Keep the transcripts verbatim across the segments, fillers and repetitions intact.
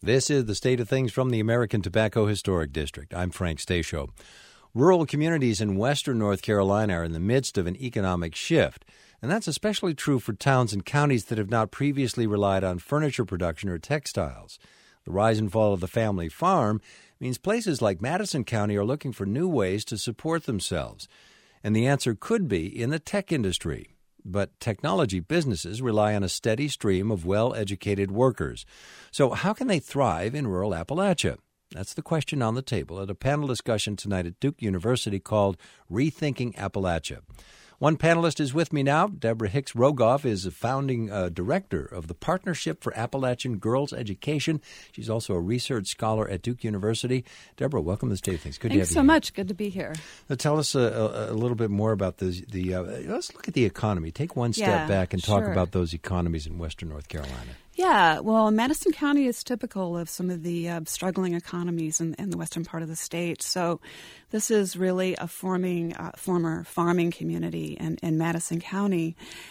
This is the State of Things from the American Tobacco Historic District. I'm Frank Stasio. Rural communities in western North Carolina are in the midst of an economic shift, and that's especially true for towns and counties that have not previously relied on furniture production or textiles. The rise and fall of the family farm means places like Madison County are looking for new ways to support themselves, and the answer could be in the tech industry. But technology businesses rely on a steady stream of well-educated workers. So how can they thrive in rural Appalachia? That's the question on the table at a panel discussion tonight at Duke University called Rethinking Appalachia. One panelist is with me now. Deborah Hicks Rogoff is a founding uh, director of the Partnership for Appalachian Girls Education. She's also a research scholar at Duke University. Deborah, welcome to the State of Things. Good Thanks to have so you much. Good to be here. Now, tell us a, a, a little bit more about the, the uh, let's look at the economy. Take one step Yeah, back and talk sure. about those economies in western North Carolina. Yeah, well, Madison County is typical of some of the uh, struggling economies in, in the western part of the state. So this is really a forming, uh, former farming community in, in Madison County.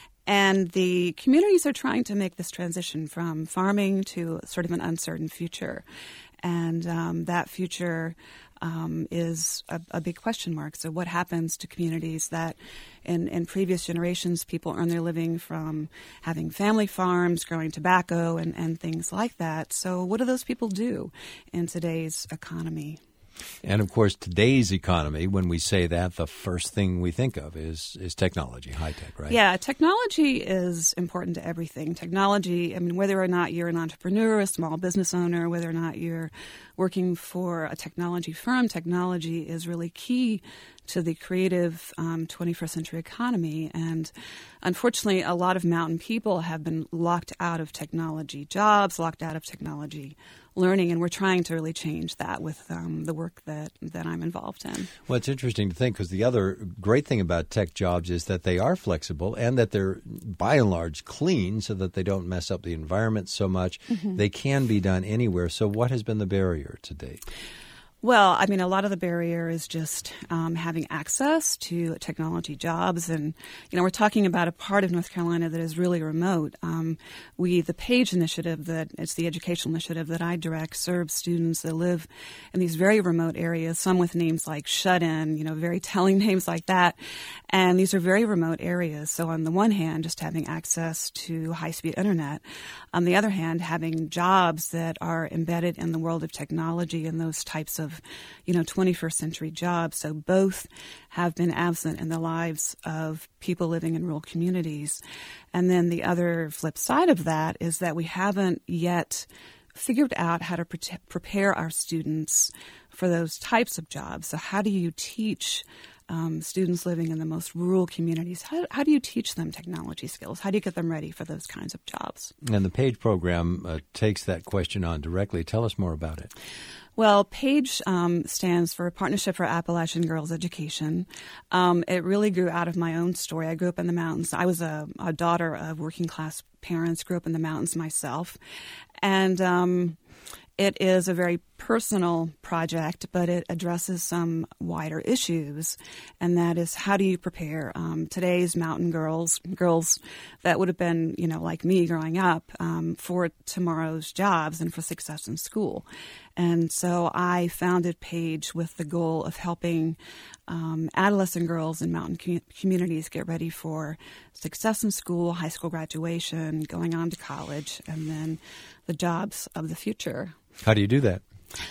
And the communities are trying to make this transition from farming to sort of an uncertain future. And um, that future um, is a, a big question mark. So what happens to communities that in, in previous generations people earn their living from having family farms, growing tobacco, and, and things like that? So what do those people do in today's economy? And, of course, today's economy, when we say that, the first thing we think of is is technology, high tech, right? Yeah, technology is important to everything. Technology, I mean, whether or not you're an entrepreneur, a small business owner, whether or not you're working for a technology firm, technology is really key to the creative um, twenty-first century economy. And unfortunately, a lot of mountain people have been locked out of technology jobs, locked out of technology learning, and we're trying to really change that with um, the work that, that I'm involved in. Well, it's interesting to think because the other great thing about tech jobs is that they are flexible and that they're, by and large, clean so that they don't mess up the environment so much. Mm-hmm. They can be done anywhere. So what has been the barrier to date? Well, I mean, a lot of the barrier is just um, having access to technology jobs. And, you know, we're talking about a part of North Carolina that is really remote. Um, we, the PAGE initiative, that it's the educational initiative that I direct, serves students that live in these very remote areas, some with names like Shut-In, you know, very telling names like that. And these are very remote areas. So on the one hand, just having access to high-speed internet. On the other hand, having jobs that are embedded in the world of technology and those types of you know, twenty-first century jobs. So both have been absent in the lives of people living in rural communities. And then the other flip side of that is that we haven't yet figured out how to pre- prepare our students for those types of jobs. So how do you teach Um, students living in the most rural communities, how, how do you teach them technology skills? How do you get them ready for those kinds of jobs? And the PAGE program uh, takes that question on directly. Tell us more about it. Well, PAGE um, stands for Partnership for Appalachian Girls Education. Um, it really grew out of my own story. I grew up in the mountains. I was a, a daughter of working class parents, grew up in the mountains myself. And um it is a very personal project, but it addresses some wider issues, and that is how do you prepare um, today's mountain girls, girls that would have been, you know, like me growing up, um, for tomorrow's jobs and for success in school. And so I founded PAGE with the goal of helping um, adolescent girls in mountain com- communities get ready for success in school, high school graduation, going on to college, and then the jobs of the future. How do you do that?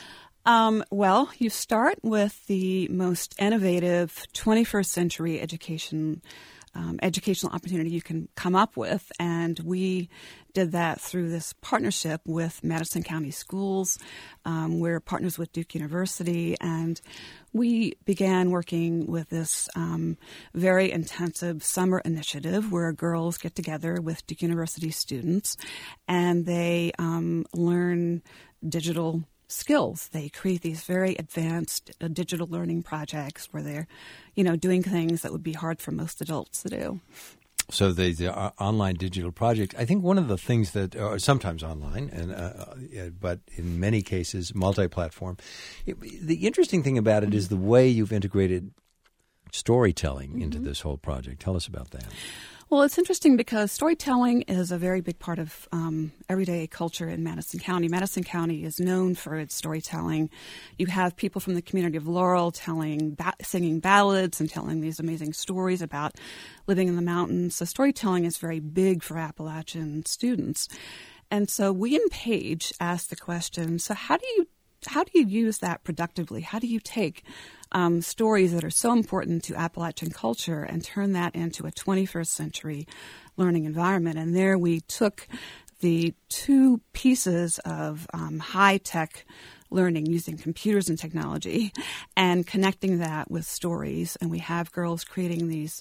Um, well, you start with the most innovative twenty-first century education um, educational opportunity you can come up with, and we did that through this partnership with Madison County Schools. Um, we're partners with Duke University, and we began working with this um, very intensive summer initiative where girls get together with Duke University students, and they um, learn digital skills. They create these very advanced uh, digital learning projects where they're, you know, doing things that would be hard for most adults to do. So the, the uh, online digital project, I think one of the things that are sometimes online, and uh, but in many cases multi-platform, it, the interesting thing about it mm-hmm. is the way you've integrated storytelling mm-hmm. into this whole project. Tell us about that. Well, it's interesting because storytelling is a very big part of um, everyday culture in Madison County. Madison County is known for its storytelling. You have people from the community of Laurel telling, ba- singing ballads and telling these amazing stories about living in the mountains. So storytelling is very big for Appalachian students. And so we in Page asked the question, so how do you how do you use that productively? How do you take um, stories that are so important to Appalachian culture and turn that into a twenty-first century learning environment? And there we took the two pieces of um, high-tech learning using computers and technology and connecting that with stories. And we have girls creating these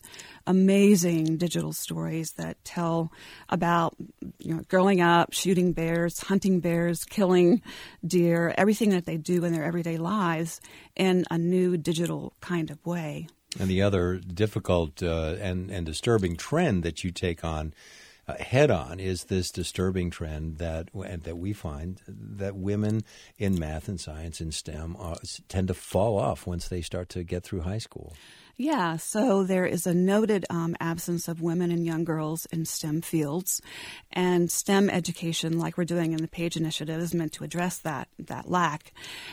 amazing digital stories that tell about, you know, growing up, shooting bears, hunting bears, killing deer, everything that they do in their everyday lives in a new digital kind of way. And the other difficult uh, and, and disturbing trend that you take on Uh, head on is this disturbing trend that that we find that women in math and science and STEM are, tend to fall off once they start to get through high school. Yeah, so there is a noted um, absence of women and young girls in STEM fields, and STEM education, like we're doing in the Page Initiative, is meant to address that that lack.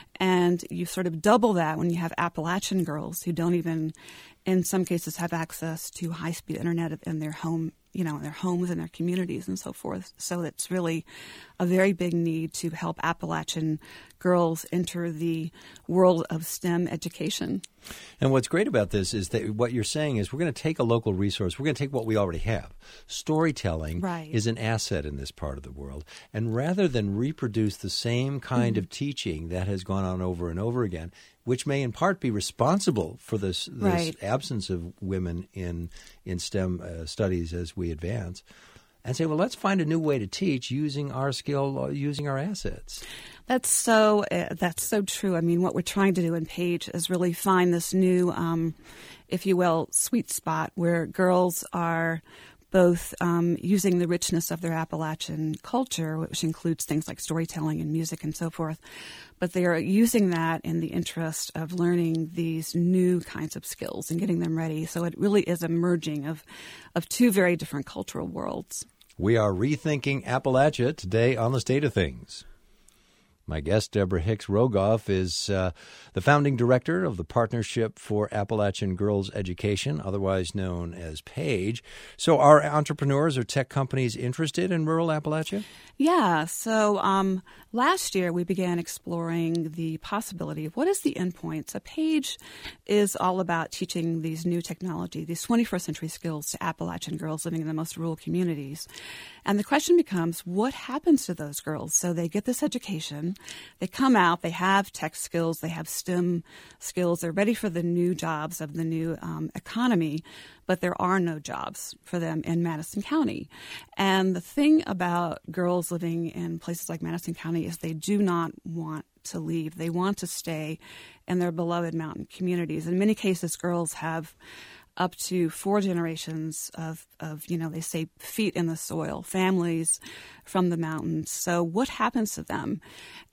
And you sort of double that when you have Appalachian girls who don't even, in some cases, have access to high-speed internet in their home, you know, in their homes and their communities and so forth. So it's really a very big need to help Appalachian girls enter the world of STEM education. And what's great about this is that what you're saying is we're going to take a local resource. We're going to take what we already have. Storytelling right. is an asset in this part of the world. And rather than reproduce the same kind mm-hmm. of teaching that has gone on over and over again, which may in part be responsible for this, this right. absence of women in, in STEM uh, studies as we advance, and say, well, let's find a new way to teach using our skill, uh, using our assets. That's so uh, that's so true. I mean, what we're trying to do in Page is really find this new, um, if you will, sweet spot where girls are both um, using the richness of their Appalachian culture, which includes things like storytelling and music and so forth, but they are using that in the interest of learning these new kinds of skills and getting them ready. So it really is a merging of, of two very different cultural worlds. We are rethinking Appalachia today on The State of Things. My guest, Deborah Hicks Rogoff, is uh, the founding director of the Partnership for Appalachian Girls Education, otherwise known as PAGE. So are entrepreneurs or tech companies interested in rural Appalachia? Yeah. So um, last year we began exploring the possibility of what is the endpoint. So PAGE is all about teaching these new technology, these twenty-first century skills to Appalachian girls living in the most rural communities. And the question becomes, what happens to those girls? So they get this education, they come out, they have tech skills, they have STEM skills, they're ready for the new jobs of the new um, economy, but there are no jobs for them in Madison County. And the thing about girls living in places like Madison County is they do not want to leave. They want to stay in their beloved mountain communities. In many cases, girls have up to four generations of, of, you know, they say feet in the soil, families from the mountains. So what happens to them?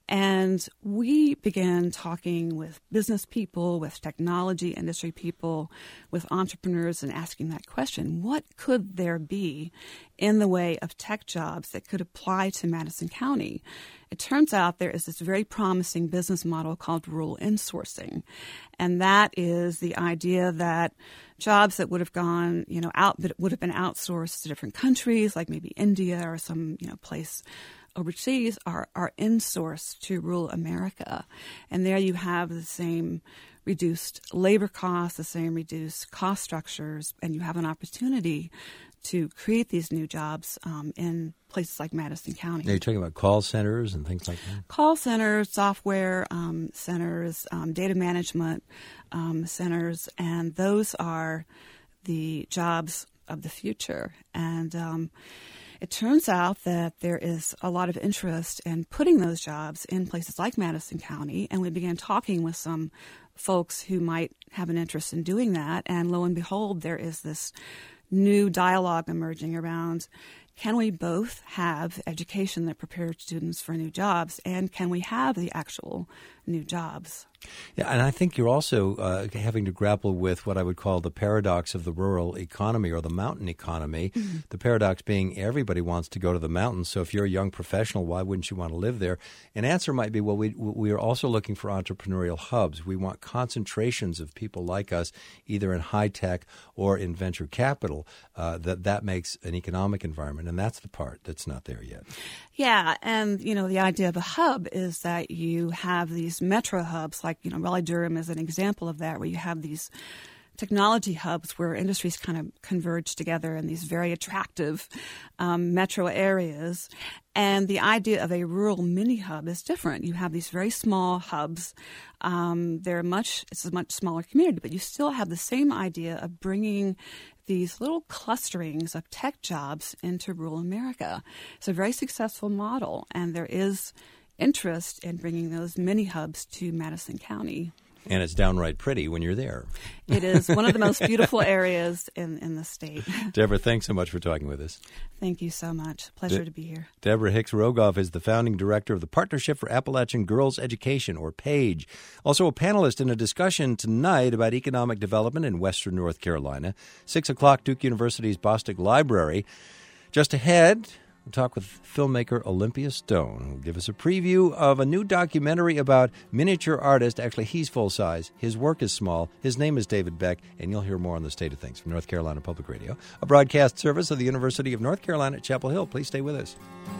And we began talking with business people, with technology industry people, with entrepreneurs, and asking that question: what could there be in the way of tech jobs that could apply to Madison County? It turns out there is this very promising business model called rural insourcing. And that is the idea that jobs that would have gone, you know, out, that would have been outsourced to different countries, like maybe India or some, you know, place overseas, are, are insourced to rural America. And there you have the same reduced labor costs, the same reduced cost structures, and you have an opportunity to create these new jobs um, in places like Madison County. Now you're talking about call centers and things like that? Call centers, software um, centers, um, data management um, centers, and those are the jobs of the future. And um, it turns out that there is a lot of interest in putting those jobs in places like Madison County, and we began talking with some folks who might have an interest in doing that, and lo and behold, there is this new dialogue emerging around, can we both have education that prepares students for new jobs, and can we have the actual new jobs? Yeah, and I think you're also uh, having to grapple with what I would call the paradox of the rural economy or the mountain economy. Mm-hmm. The paradox being everybody wants to go to the mountains. So if you're a young professional, why wouldn't you want to live there? An answer might be, well, we we are also looking for entrepreneurial hubs. We want concentrations of people like us, either in high tech or in venture capital. Uh, that that makes an economic environment, and that's the part that's not there yet. Yeah, and you know the idea of a hub is that you have these metro hubs, like you know Raleigh-Durham is an example of that, where you have these technology hubs where industries kind of converge together in these very attractive um, metro areas. And the idea of a rural mini hub is different. You have these very small hubs. Um, they're much, it's a much smaller community, but you still have the same idea of bringing these little clusterings of tech jobs into rural America. It's a very successful model, and there is interest in bringing those mini hubs to Madison County. And it's downright pretty when you're there. It is one of the most beautiful areas in, in the state. Deborah, thanks so much for talking with us. Thank you so much. Pleasure De- to be here. Deborah Hicks-Rogoff is the founding director of the Partnership for Appalachian Girls Education, or PAGE. Also a panelist in a discussion tonight about economic development in western North Carolina. Six o'clock, Duke University's Bostick Library. Just ahead, we'll talk with filmmaker Olympia Stone, who will give us a preview of a new documentary about miniature artist. Actually, he's full-size. His work is small. His name is David Beck, and you'll hear more on the state of things from North Carolina Public Radio, a broadcast service of the University of North Carolina at Chapel Hill. Please stay with us.